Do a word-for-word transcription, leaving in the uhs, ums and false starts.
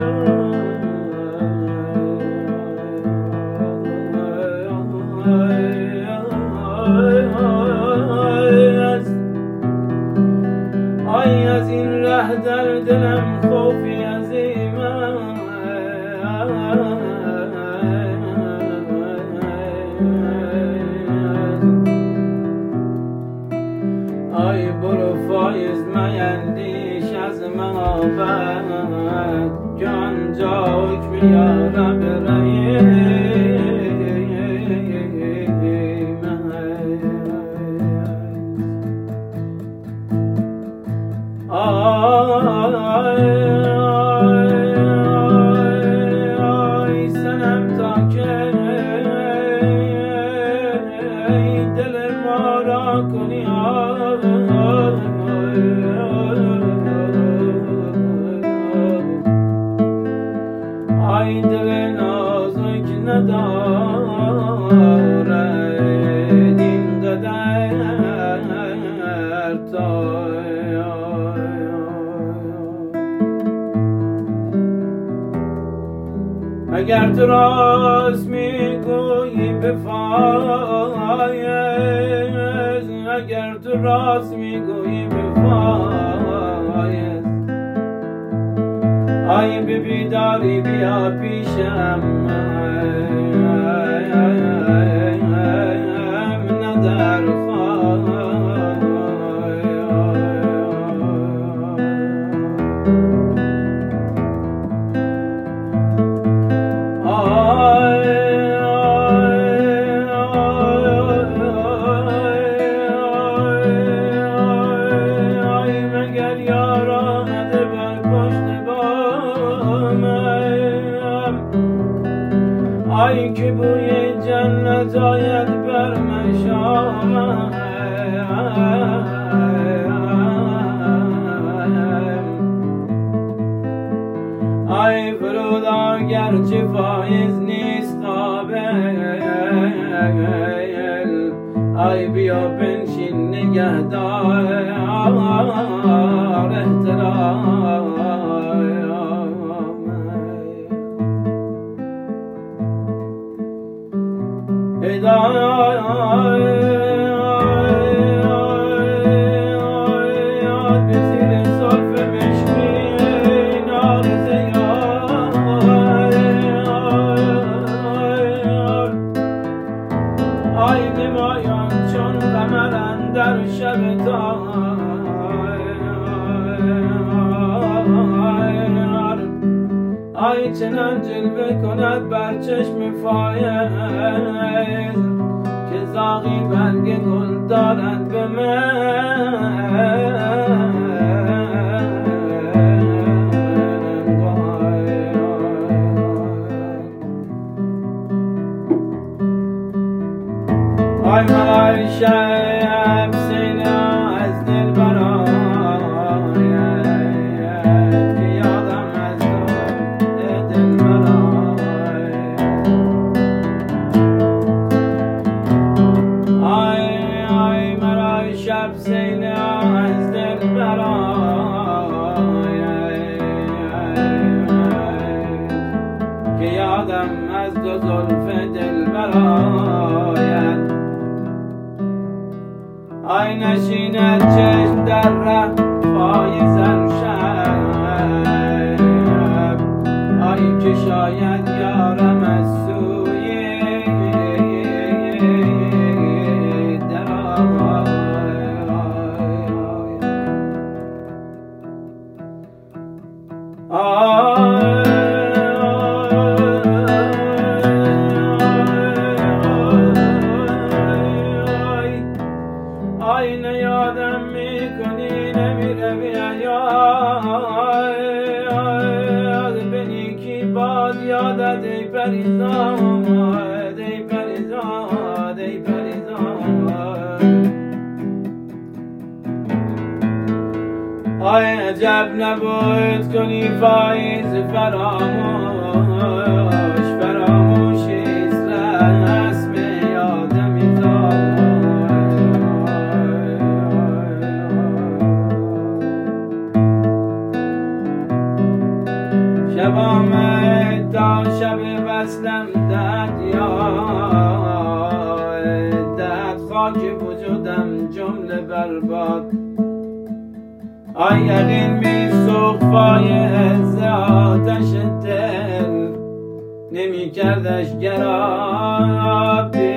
آی از این ره در دلم خوفی عظیمه، آی برو فایز میندیش از محبت، جان جا حکم یا رب رحیم. آی سنم تا که دل ما را کنی، آی دل نازک ندارد اینقدر تا اگر تو راست میگویی بفایز، اگر تو راست میگویی بفایز، آی به بیداری بیا پیشم، نه در آی که بوی جنت آید بر من شامم، آی فرودا گرچه فایز نیست قابل، آی بیا بنشین نگهدار احترام. به زیر زلف مشکی نارزه آی نمایان چون قمر اندر شب تار، آی چنان جلوه کند بر چشم فایز، که زاغی برگ گل دارد به من. آی ملای شب سینا از دل براید، که یادم از دل براید. آی آی ملای شب سینا از دل براید، که یادم از دو زلف دل براید. آی نشیند چشم در ره فایزم شب، آی که شاید یارم از سوی درآید. آی نه یادم میکنی نمیروی یاد، به نیکی باد یادت ای پریزاد، ای پریزاد، ای پریزاد. آی عجب نبود کنی فایز فراموش، فراموشیست رسم یادمی زاد. شبان آمد تا شب وصلم داد یاد داد خاک وجودم جمله برباد آی یقین می سوخت فایز آتش دل نمی کردش گراب